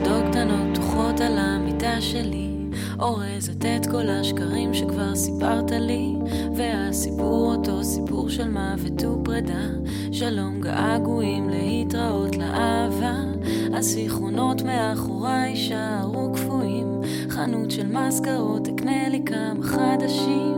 חשדות קטנות פתוחות על המיטה שלי, אורזת את כל השקרים שכבר סיפרת לי, והסיפור אותו סיפור של מוות ופרידה, שלום געגועים להתראות לאהבה, הזיכרונות מאחוריי יישארו קפואים, חנות של מזכרות אקנה לי כמה חדשים.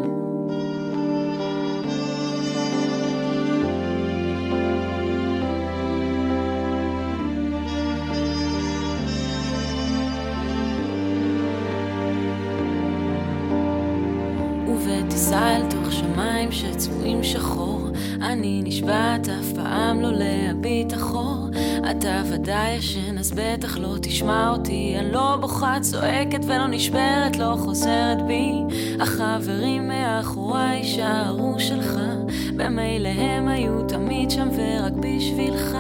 ובטיסה אל תוך שמיים שצבועים שחור, אני נשבעת אף פעם לא להביט אחור, אתה ודאי ישן אז בטח לא תשמע אותי, אני לא בוכה צועקת ולא נשברת, לא חוזרת בי, החברים מאחוריי יישארו שלך, במילא הם היו תמיד שם ורק בשבילך.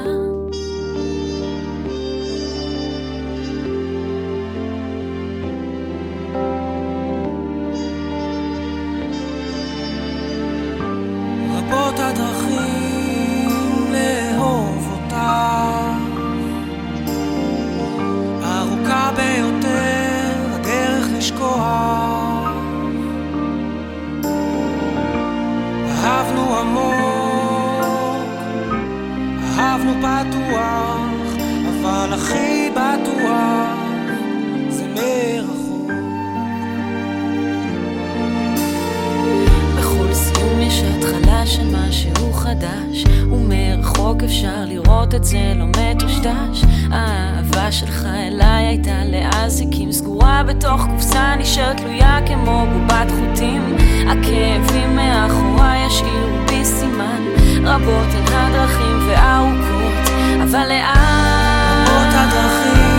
רבות הדרכים לאהוב אותך, ארוכה ביותר הדרך לשכוח, אהבנו עמוק, אהבנו פתוח, אבל הכי בטוח זה מרחוק. בכל סיום יש התחלה של משהו חדש, ומרחוק אפשר לראות את זה לא מטושטש, האהבה שלך אליי הייתה לאזיקים, סגורה בתוך קופסה נשארת תלויה כמו בובת חוטים, הכאבים מאחוריי ישאירו בי סימן, רבות הן הדרכים וארוכות אבל לאן רבות הדרכים